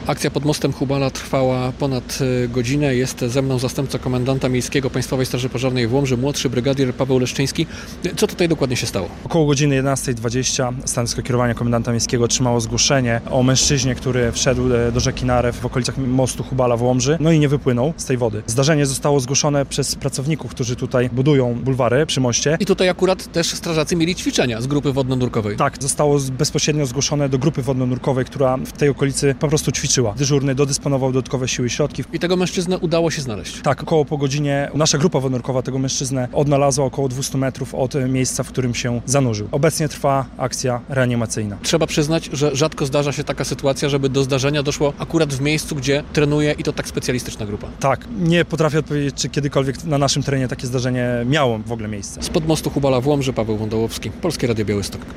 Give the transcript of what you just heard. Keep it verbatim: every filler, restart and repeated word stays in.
Akcja pod mostem Hubala trwała ponad godzinę. Jest ze mną zastępca komendanta miejskiego Państwowej Straży Pożarnej w Łomży, młodszy brygadier Paweł Leszczyński. Co tutaj dokładnie się stało? Około godziny jedenastej dwadzieścia stanowisko kierowania komendanta miejskiego otrzymało zgłoszenie o mężczyźnie, który wszedł do rzeki Narew w okolicach mostu Hubala w Łomży, no i nie wypłynął z tej wody. Zdarzenie zostało zgłoszone przez pracowników, którzy tutaj budują bulwary przy moście. I tutaj akurat też strażacy mieli ćwiczenia z grupy wodno-nurkowej. Tak, zostało bezpośrednio zgłoszone do grupy wodno-nurkowej, która w tej okolicy po prostu ćwiczyła. Dyżurny dodysponował dodatkowe siły i środki. I tego mężczyznę udało się znaleźć? Tak, około po godzinie nasza grupa wodno-nurkowa tego mężczyznę odnalazła około dwieście metrów od miejsca, w którym się zanurzył. Obecnie trwa akcja reanimacyjna. Trzeba przyznać, że rzadko zdarza się taka sytuacja, żeby do zdarzenia doszło akurat w miejscu, gdzie trenuje i to tak specjalistyczna grupa. Tak, nie potrafię odpowiedzieć, czy kiedykolwiek na naszym terenie takie zdarzenie miało w ogóle miejsce. Spod mostu Hubala w Łomży, Paweł Wądołowski, Polskie Radio Białystok.